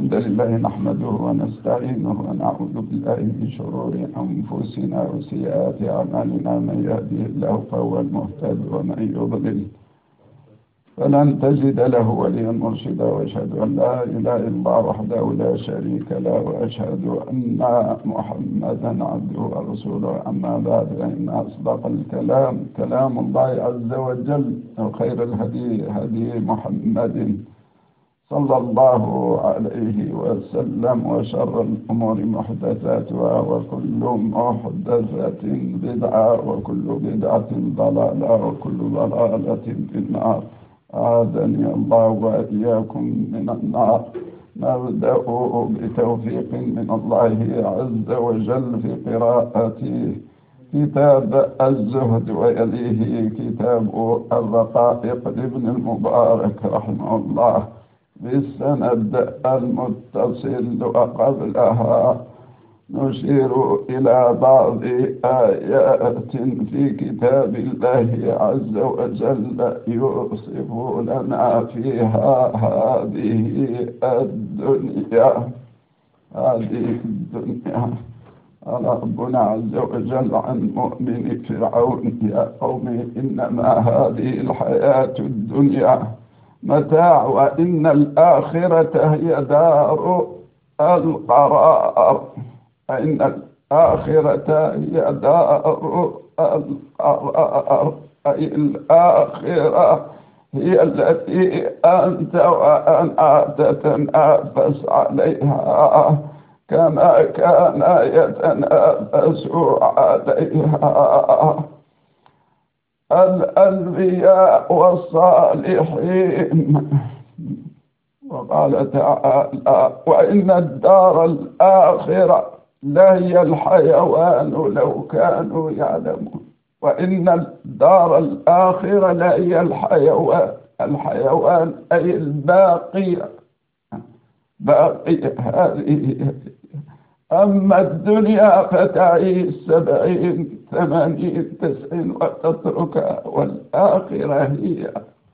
الحمد لله نحمده ونستعينه ونعوذ بالله من شرور أنفسنا وسيئات أعمالنا. من يهده الله فهو المهتد ومن يضلل فلن تجد له وليا مرشدا. وأشهد أن لا إله إلا الله وحده لا شريك له وأشهد أن محمدا عبده ورسوله. أما بعد فإن أصدق الكلام كلام الله عز وجل وخير الهدي هدي محمد صلى الله عليه وسلم وشر الأمور محدثاتها وكل محدثة بدعة وكل بدعة ضلالة وكل ضلالة في النار. أعاذني الله وإياكم من النار. نبدأ بتوفيق من الله عز وجل في قراءة كتاب الزهد ويليه كتاب الرقائق لابن المبارك رحمه الله بالسند المتصل. وقبلها نشير إلى بعض آيات في كتاب الله عز وجل يوصف لنا فيها هذه الدنيا. ربنا عز وجل عن مؤمن فرعون: يا قوم إنما هذه الحياة الدنيا متاع وإن الآخرة هي دار القرار. إن الآخرة هي دار القرار، أي الآخرة هي التي أنت وأنا تتنافس عليها كما كان يتنافس عليها الأنبياء والصالحين. وقال تعالى: وإن الدار الآخرة لهي الحيوان لو كانوا يعلمون. وإن الدار الآخرة لهي الحيوان أي الباقية، باقية هذه. أما الدنيا فتعيش 70 80 90 وتتركها، والآخرة هي.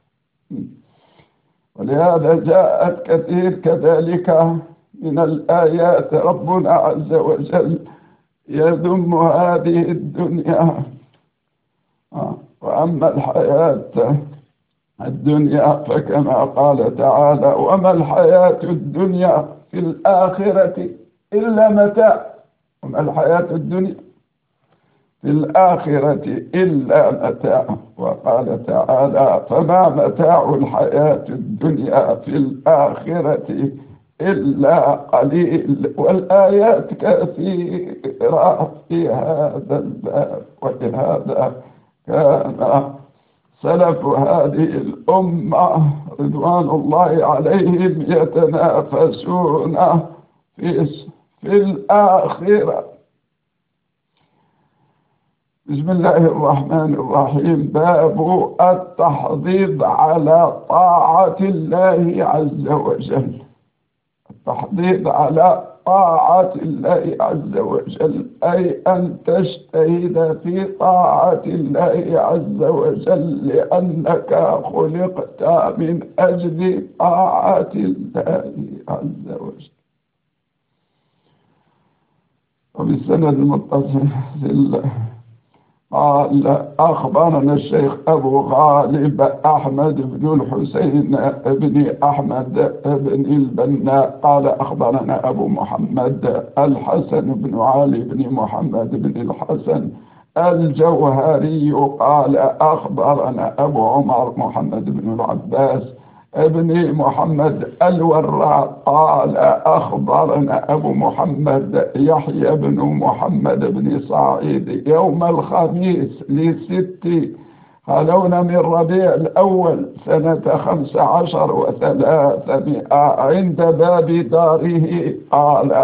ولهذا جاءت كثير كذلك من الآيات ربنا عز وجل يذم هذه الدنيا. وأما الحياة الدنيا فكما قال تعالى: وما الحياة الدنيا في الآخرة إلا متاع. وما الحياة الدنيا في الآخرة إلا متاع. وقال تعالى: فما متاع الحياة الدنيا في الآخرة إلا قليل. والآيات كثيرة في هذا الباب. ولهذا كان سلف هذه الأمة رضوان الله عليهم يتنافسون في الآخرة. بسم الله الرحمن الرحيم. باب التحضيض على طاعة الله عز وجل. التحضيض على طاعة الله عز وجل أي أن تجتهد في طاعة الله عز وجل، لأنك خلقت من أجل طاعة الله عز وجل. وبالسند المتصل قال: أخبرنا الشيخ أبو غالب أحمد بن الحسين بن أحمد بن البناء قال: أخبرنا أبو محمد الحسن بن علي بن محمد بن الحسن الجوهري قال: أخبرنا أبو عمر محمد بن العباس ابن محمد الوراق قال: أخبرنا أبو محمد يحيى بن محمد بن سعيد يوم الخميس ل6 خلون من ربيع الأول سنة 15 و300 عند باب داره قال: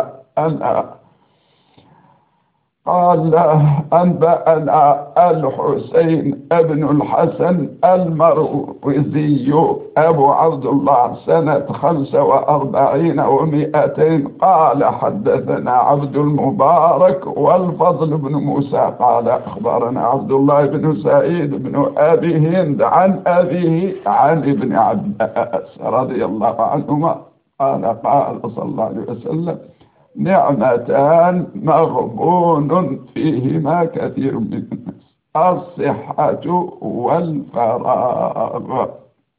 أنبأنا الحسين بن الحسن المروزي أبو عبد الله سنة 45 و200 قال: حدثنا عبد المبارك والفضل بن موسى قال: أخبرنا عبد الله بن سعيد بن أبي هند عن أبيه عن ابن عباس رضي الله عنهما قال صلى الله عليه وسلم: نعمتان مغبون فيهما كثير من الناس: الصحة والفراغ.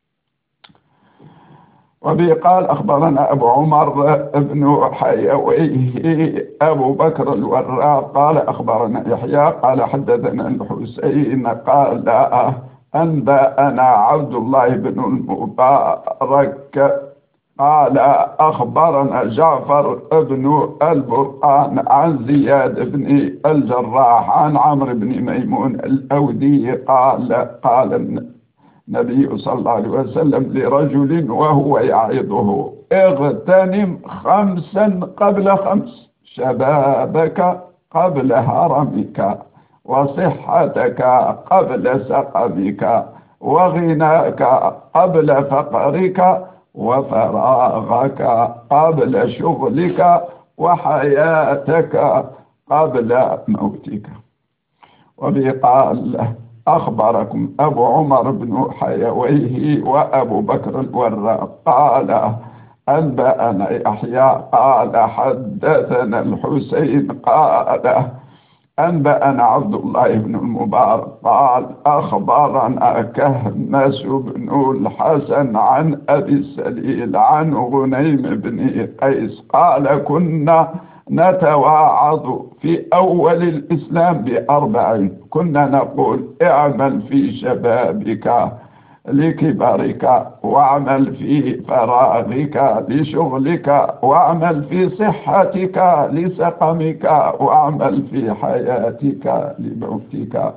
وبه قال أخبرنا أبو عمر بن حيويه أبو بكر الوراق قال أخبرنا يحيى قال حدثنا الحسين قال أنبأنا عبد الله بن المبارك قال أخبرنا جعفر بن البرقان عن زياد بن الجراح عن عمرو بن ميمون الأودي قال النبي صلى الله عليه وسلم لرجل وهو يعظه: اغتنم 5 قبل 5: شبابك قبل هرمك، وصحتك قبل سقمك، وغناك قبل فقرك، وفراغك قبل شغلك، وحياتك قبل موتك. وبه قال أخبركم أبو عمر بن حيويه وأبو بكر الوراق قال أنبأنا يحيى قال حدثنا الحسين قال أنبأنا عبد الله بن المبارك قال أخبرنا كهمس بن الحسن عن أبي السليل عن غنيم بن قيس قال كنا نتواعظ في أول الإسلام ب4: كنا نقول: اعمل في شبابك لكبرك، واعمل في فراغك لشغلك، واعمل في صحتك لسقمك، واعمل في حياتك لموتك.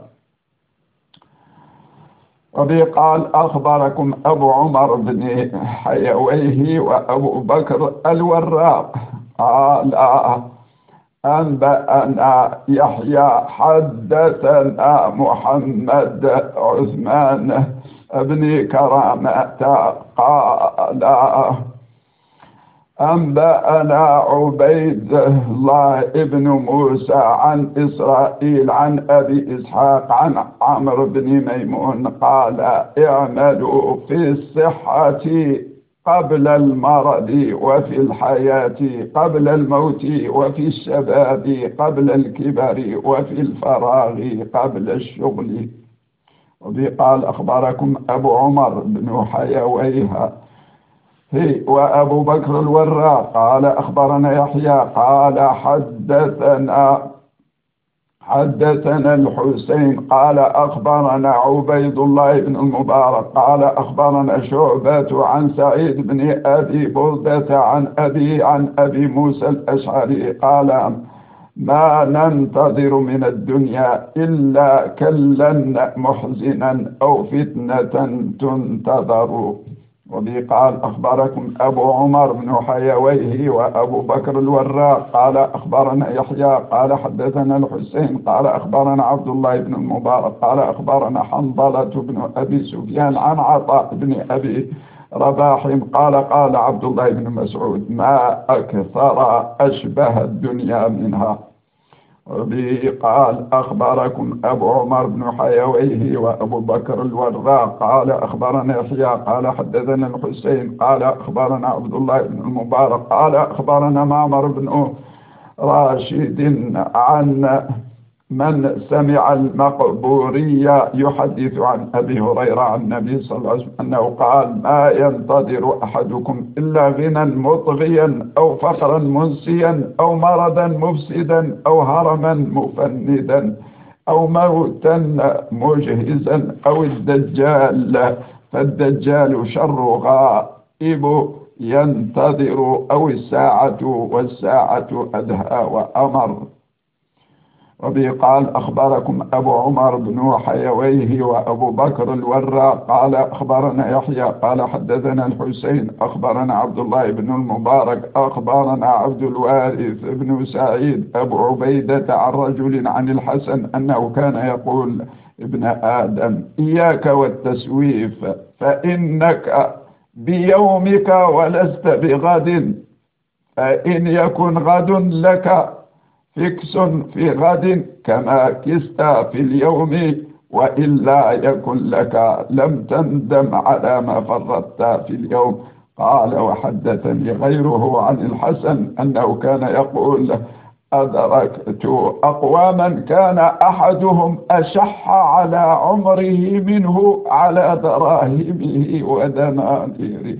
وبه قال أخبركم أبو عمر بن حيويه وأبو بكر الوراق قال أنبأنا يحيى حدثنا محمد عثمان بن كرامة قال أنبأنا عبيد الله بن موسى عن إسرائيل عن أبي إسحاق عن عمرو بن ميمون قال اعملوا في الصحة قبل المرض، وفي الحياة قبل الموت، وفي الشباب قبل الكبر، وفي الفراغ قبل الشغل. وبه قال أخبركم أبو عمر بن حيويه وأبو بكر الوراق قال أخبرنا يحيى قال حدثنا الحسين قال أخبرنا عبيد الله بن المبارك قال أخبرنا شعبة عن سعيد بن أبي بردة عن أبي موسى الأشعري قال ما ننتظر من الدنيا إلا كلا محزنا أو فتنة تنتظر. وبه قال أخبركم أبو عمر بن حيويه وأبو بكر الوراق قال أخبرنا يحيى قال حدثنا الحسين قال أخبرنا عبد الله بن المبارك قال أخبرنا حنظلة بن أبي سفيان عن عطاء بن أبي رباح قال قال عبد الله بن مسعود ما أكثر أشبه الدنيا منها. وبه قال أخبركم أبو عمر بن حيويه وأبو بكر الوراق قال أخبرنا يحيى قال حدثنا الحسين قال أخبرنا عبد الله بن المبارك قال أخبرنا معمر بن راشد عن من سمع المقبوري يحدث عن أبي هريرة عن النبي صلى الله عليه وسلم أنه قال ما ينتظر أحدكم إلا غنى مطغيا أو فقرا منسيا أو مرضا مفسدا أو هرما مفندا أو موتا مجهزا أو الدجال، فالدجال شر غائب ينتظر أو الساعة والساعة أدهى وأمر. وبه قال أخبركم أبو عمر بن حيويه وأبو بكر الوراق قال أخبرنا يحيى قال حدثنا الحسين أخبرنا عبد الله بن المبارك أخبرنا عبد الوارث بن سعيد أبو عبيدة عن رجل عن الحسن أنه كان يقول ابن آدم إياك والتسويف فإنك بيومك ولست بغد، فإن يكن غد لك فكس في غد كما كست في اليوم، وإلا يكن لك لم تندم على ما فرطت في اليوم. قال وحدثني غيره عن الحسن أنه كان يقول أدركت أقواما كان أحدهم أشح على عمره منه على دراهمه ودنانيره.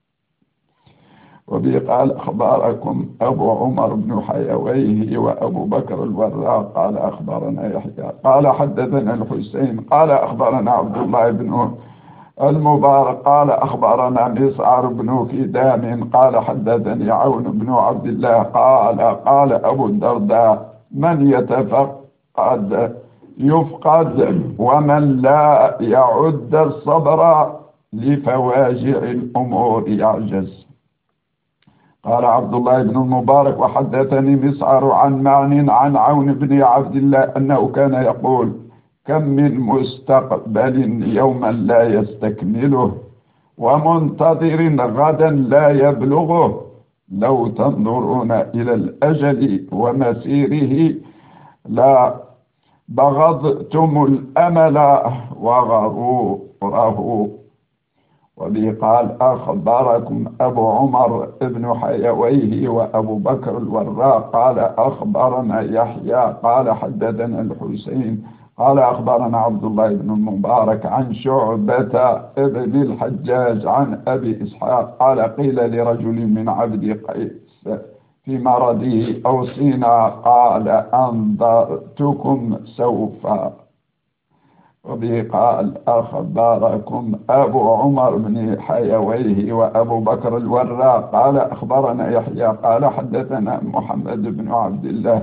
وبه قال أخباركم أبو عمر بن حيويه وأبو بكر الوراق قال أخبرنا يحيى قال حدثنا الحسين قال أخبرنا عبد الله بن المبارك قال أخبرنا مسعر بن كدام قال حدثني عون بن عبد الله قال أبو الدرداء من يتفقد يفقد ومن لا يعد الصبر لفواجع الأمور يعجز. قال عبد الله بن المبارك وحدثني مسعر عن معن عن عون بن عبد الله أنه كان يقول كم من مستقبل يوما لا يستكمله ومنتظر غدا لا يبلغه لو تنظرون إلى الأجل ومسيره لا بغضتم الأمل وغروره. وبه قال أخبركم أبو عمر بن حيويه وأبو بكر الوراق قال أخبرنا يحيى قال حدثنا الحسين قال أخبرنا عبد الله بن المبارك عن شعبة بن الحجاج عن أبي إسحاق قال قيل لرجل من عبد قيس في مرضه أوصينا قال أنذرتكم سوف. وبه قال أخبركم أبو عمر بن حيويه وأبو بكر الوراق قال أخبرنا يحيى قال حدثنا محمد بن عبد الله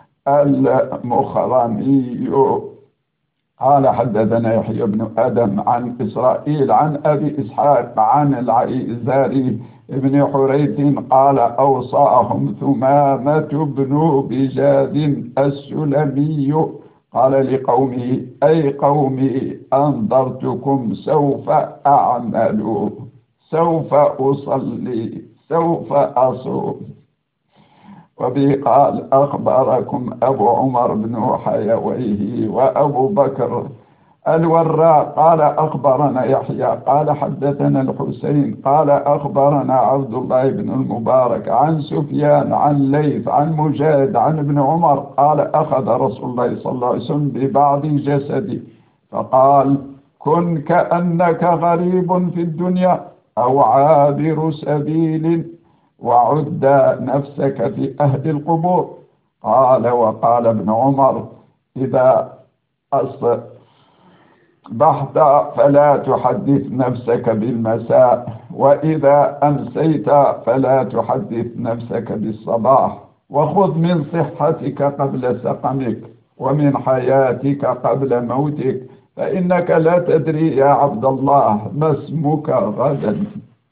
المخرمي قال حدثنا يحيى بن آدم عن إسرائيل عن أبي إسحاق عن العيزاري بن حريث قال أوصاهم ثمامة بن بجاد السلمي قال لقومه أي قومي أنذرتكم سوف أعمل سوف أصلي سوف أصوم. وبه قال أخبركم أبو عمر بن حيويه وأبو بكر الوراق قال أخبرنا يحيى قال حدثنا الحسين قال أخبرنا عبد الله بن المبارك عن سفيان عن ليث عن مجاهد عن ابن عمر قال أخذ رسول الله صلى الله عليه وسلم ببعض جسدي فقال كن كأنك غريب في الدنيا أو عابر سبيل وعد نفسك في أهل القبور. قال وقال ابن عمر إذا أصبحت فلا تحدث نفسك بالمساء وإذا أمسيت فلا تحدث نفسك بالصباح وخذ من صحتك قبل سقمك ومن حياتك قبل موتك فإنك لا تدري يا عبد الله ما اسمك غدا.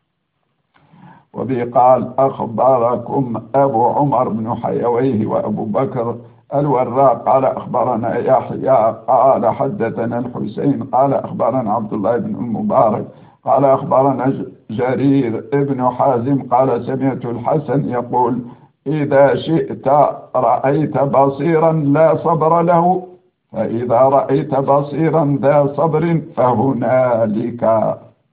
وبه قال أخبركم أبو عمر بن حيويه وأبو بكر الوراق قال أخبرنا يحيى قال حدثنا الحسين قال أخبرنا عبد الله بن المبارك قال أخبرنا جرير ابن حازم قال سمعت الحسن يقول إذا شئت رأيت بصيرا لا صبر له فإذا رأيت بصيرا ذا صبر فهنالك.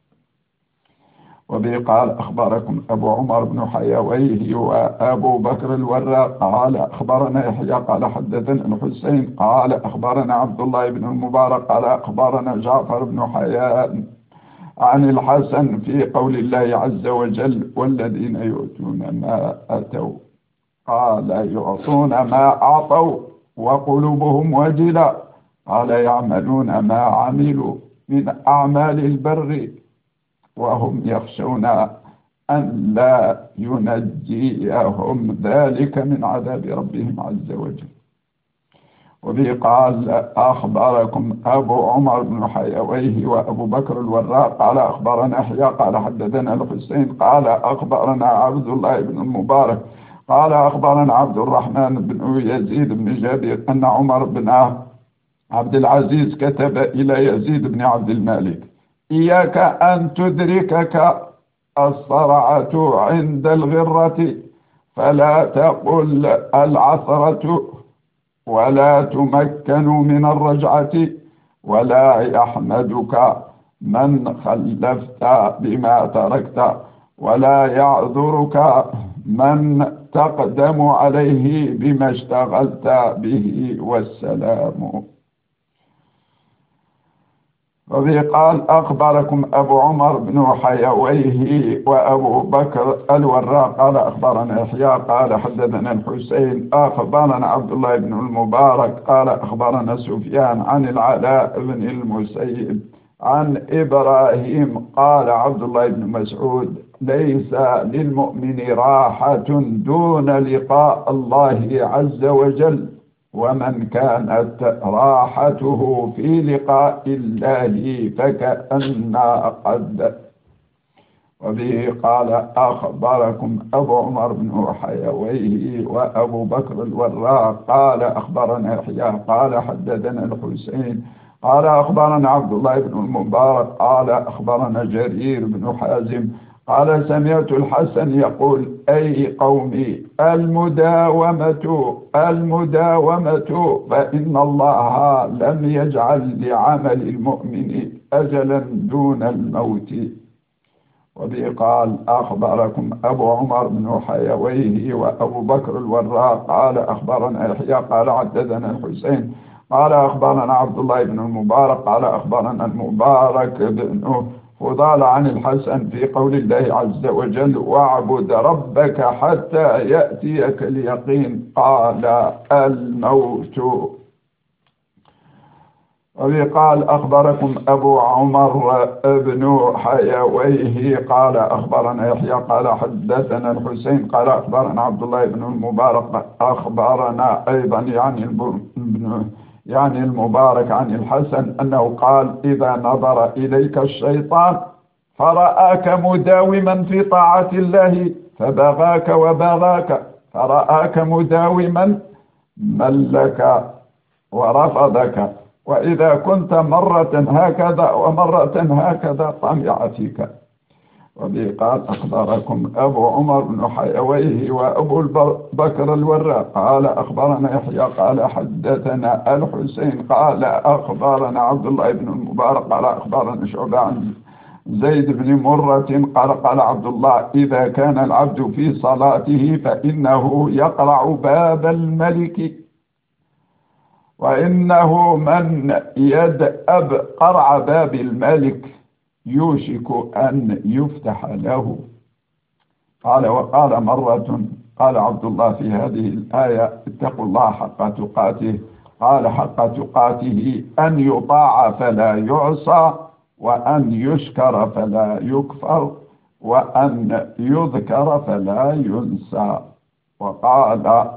وبه قال أخبركم أبو عمر بن حيويه وأبو بكر الوراق قال أخبرنا يحيى قال حدثنا الحسين قال أخبرنا عبد الله بن المبارك قال أخبرنا جعفر بن حيان عن الحسن في قول الله عز وجل والذين يؤتون ما أتوا قال يعطون ما أعطوا وقلوبهم وجلة قال يعملون ما عملوا من أعمال البر وهم يخشون أن لا ينجيهم ذلك من عذاب ربهم عز وجل. وبه قال أخبركم أبو عمر بن حيويه وأبو بكر الوراق قال أخبرنا يحيى قال حدثنا الحسين قال أخبرنا عبد الله بن المبارك قال أخبرنا عبد الرحمن بن يزيد بن جابر أن عمر بن عبد العزيز كتب إلى يزيد بن عبد الملك إياك أن تدركك الصرعة عند الغرة فلا تقل العثرة ولا تمكن من الرجعة ولا يحمدك من خلفت بما تركت ولا يعذرك من تقدم عليه بما اشتغلت به، والسلام. وفي قال أخبركم أبو عمر بن حيويه وأبو بكر الوراق قال أخبرنا يحيى قال حدثنا الحسين أخبرنا عبد الله بن المبارك قال أخبرنا سفيان عن العلاء بن المسيب عن إبراهيم قال عبد الله بن مسعود ليس للمؤمن راحة دون لقاء الله عز وجل، ومن كانت راحته في لقاء الله فكأنها قد. وبه قال أخبركم أبو عمر بن حيويه وأبو بكر الوراق قال أخبرنا يحيى قال حدثنا الحسين قال أخبرنا عبد الله بن المبارك قال أخبرنا جرير بن حازم قال سمعت الحسن يقول أي قومي المداومة فإن الله لم يجعل لعمل المؤمن أجلا دون الموت. وبه قال أخبركم أبو عمر بن حيويه وأبو بكر الوراق قال أخبرنا يحيى قال حدثنا الحسين قال أخبرنا عبد الله بن المبارك قال أخبرنا المبارك بن فضال عن الحسن في قول الله عز وجل واعبد ربك حتى يأتيك اليقين قال الموت. وقال أخبركم أبو عمر بن حيويه قال أخبرنا يحيى قال حدثنا الحسين قال أخبرنا عبد الله بن المبارك أخبرنا أيضا يعني المبارك عن الحسن أنه قال إذا نظر إليك الشيطان فرآك مداوما في طاعة الله فبغاك وبغاك، فرآك مداوما ملك ورفضك، وإذا كنت مرة هكذا ومرة هكذا طمع فيك. وبه قال أخبركم أبو عمر بن حيويه وأبو بكر الوراق قال أخبرنا يحيى قال حدثنا الحسين قال أخبرنا عبد الله بن المبارك قال أخبرنا شعبة عن زيد بن مرة قال عبد الله إذا كان العبد في صلاته فإنه يقرع باب الملك، وإنه من يدأب قرع باب الملك يوشك أن يفتح له. قال وقال مرة قال عبد الله في هذه الآية اتقوا الله حق تقاته، قال حق تقاته أن يطاع فلا يعصى، وأن يشكر فلا يكفر، وأن يذكر فلا ينسى. وقال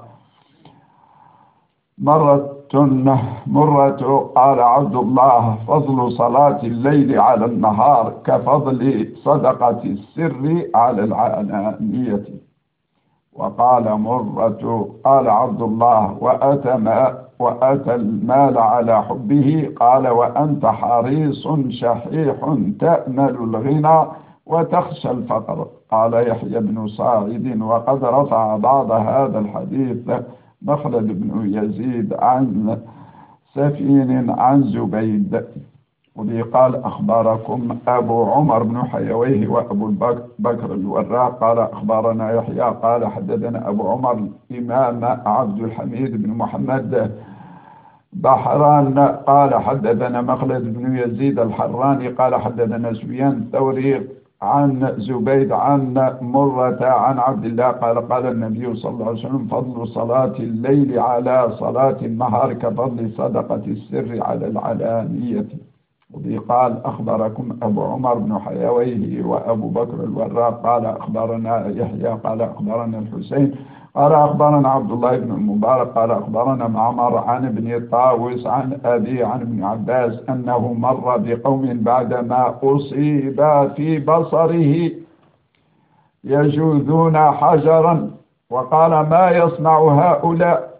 مرة قال عبد الله فضل صلاة الليل على النهار كفضل صدقة السر على العلانية. وقال مرة قال عبد الله وأتى المال على حبه، قال وأنت حريص شحيح تأمل الغنى وتخشى الفقر. قال يحيى بن صاعد وقد رفع بعض هذا الحديث مخلد بن يزيد عن سفين عن زبيد. وبه قال أخبركم أبو عمر بن حيويه وأبو بكر الوراق قال أخبرنا يحيى قال حدثنا أبو عمر إمام عبد الحميد بن محمد بحران قال حدثنا مخلد بن يزيد الحراني قال حدثنا سفيان الثوري عن زبيد عن مرة عن عبد الله قال النبي صلى الله عليه وسلم فضل صلاة الليل على صلاة النهار كفضل صدقة السر على العلانية. وبه قال أخبركم أبو عمر بن حيويه وأبو بكر الوراق قال أخبرنا يحيى قال أخبرنا الحسين قال أخبرنا عبد الله بن المبارك قال أخبرنا معمر عن ابن طاووس عن أبي عن ابن عباس أنه مر بقوم بعدما أصيب في بصره يجوذون حجرا، وقال ما يصنع هؤلاء؟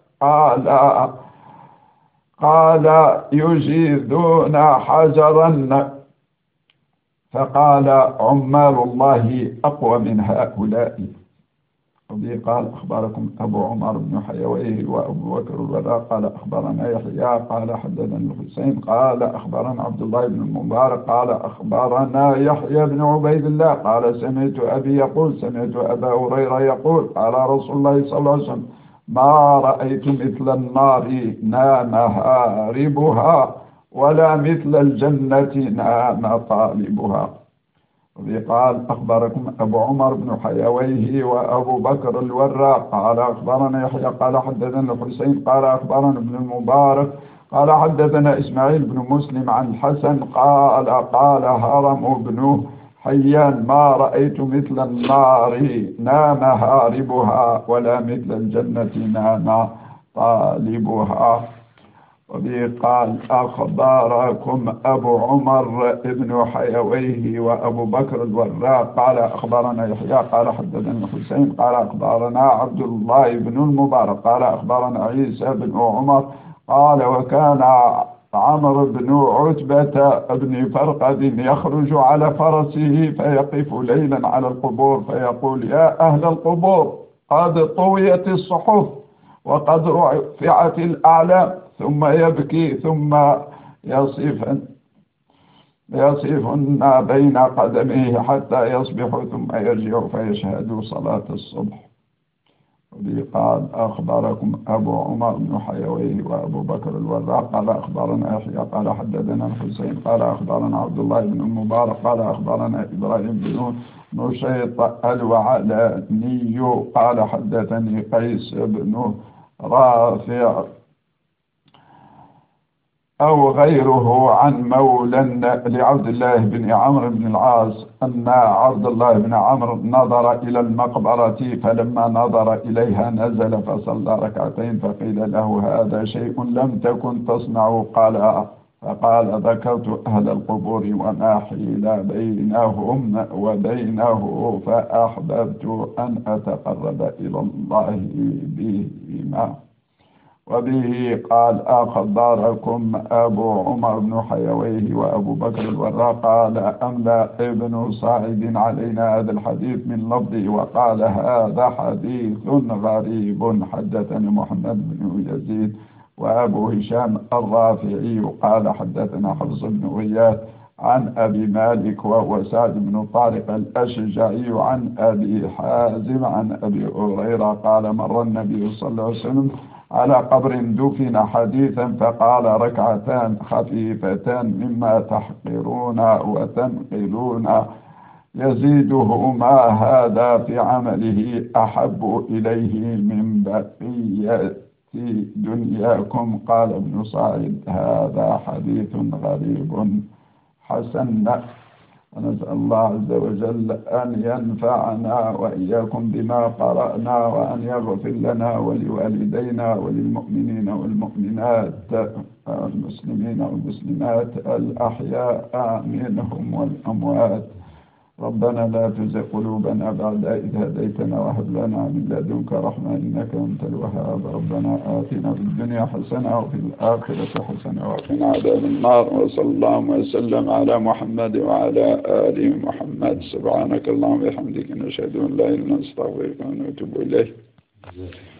قال يجيذون حجرا، فقال عمال الله أقوى من هؤلاء. وبه قال أخبركم أبو عمر بن حيويه وأبو بكر الوراق قال أخبرنا يحيى قال حدثنا الحسين قال أخبرنا عبد الله بن المبارك قال أخبرنا يحيى بن عبيد الله قال سمعت أبي يقول سمعت أبا هريرة يقول قال رسول الله صلى الله عليه وسلم ما رأيت مثل النار نام هاربها ولا مثل الجنة نام طالبها. قال أخبركم أبو عمر بن حيويه وأبو بكر الوراق قال أخبرنا يحيى قال حدثنا الحسين قال أخبرنا ابن المبارك قال حدثنا إسماعيل بن مسلم عن الحسن قال هرم بن حيان ما رأيت مثل النار نام هاربها ولا مثل الجنة نام طالبها. وبه قال أخبركم أبو عمر بن حيويه وأبو بكر الوراق قال أخبرنا يحيى قال حدثنا الحسين قال أخبرنا عبد الله بن المبارك قال أخبرنا عيسى بن عمر قال وكان عمرو بن عتبة بن فرقد يخرج على فرسه فيقف ليلا على القبور فيقول يا أهل القبور قد طويت الصحف وقد رفعت الأعلام ثم يبكي ثم يصفن بين قدميه حتى يصبح ثم يرجع فيشهد صلاة الصبح. وبه قال أخبركم أبو عمر بن حيويه وأبو بكر الوراق قال أخبرنا يحيى قال حدثنا الحسين قال أخبرنا عبد الله بن المبارك قال أخبرنا إبراهيم بن نشيط الوعلاني قال حدثني قيس بن رافع أو غيره عن مولى لعبد الله بن عمرو بن العاص أن عبد الله بن عمرو نظر إلى المقبرة فلما نظر إليها نزل فصلى ركعتين فقيل له هذا شيء لم تكن تصنع فقال ذكرت أهل القبور وما حيل بينهم وبينه فأحببت أن أتقرب إلى الله بهما. وبه قال أخبركم أبو عمر بن حيويه وأبو بكر الوراق قال أملى ابن صاعد علينا هذا الحديث من لفظه وقال هذا حديث غريب. حدثنا محمد بن يزيد وأبو هشام الرافعي قال حدثنا حفص بن غياث عن أبي مالك وهو سعد بن طارق الأشجعي عن أبي حازم عن أبي هريرة قال مر النبي صلى الله عليه وسلم على قبر دفن حديثا فقال ركعتان خفيفتان مما تحقرون وتنقلون يزيدهما هذا في عمله أحب إليه من بقية دنياكم. قال ابن صاعد هذا حديث غريب حسن. ونسأل الله عز وجل أن ينفعنا وإياكم بما قرأنا وأن يغفر لنا ولوالدينا وللمؤمنين والمؤمنات المسلمين والمسلمات الأحياء منهم والأموات. ربنا لا تزغ قلوبنا بعد إذ هديتنا وهب لنا من لدنك رحمة إنك أنت الوهاب. ربنا آتنا في الدنيا حسنة وفي الآخرة حسنة وقنا عذاب النار. وصلى الله وسلم على محمد وعلى آل محمد. سبحانك اللهم وبحمدك نشهد أن لا إله إلا أنت نستغفرك ونتوب إليك.